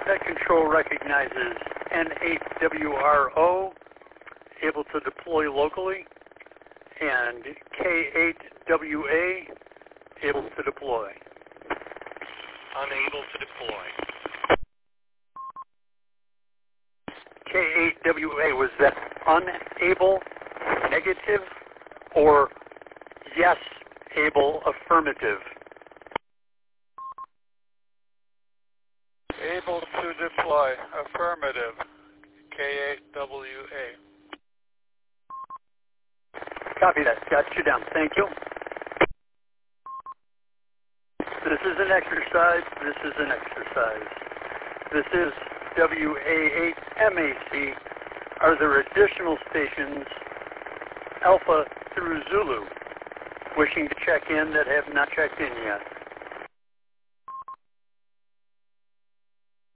That control recognizes N8WRO, able to deploy locally, and K8WA, able to deploy. Unable to deploy. K8WA, was that unable, negative, or yes, able, affirmative? Able to deploy. Affirmative. K8WA. Copy that. Got you down. Thank you. This is an exercise. This is an exercise. This is WA8MAC. Are there additional stations, Alpha through Zulu, wishing to check in that have not checked in yet?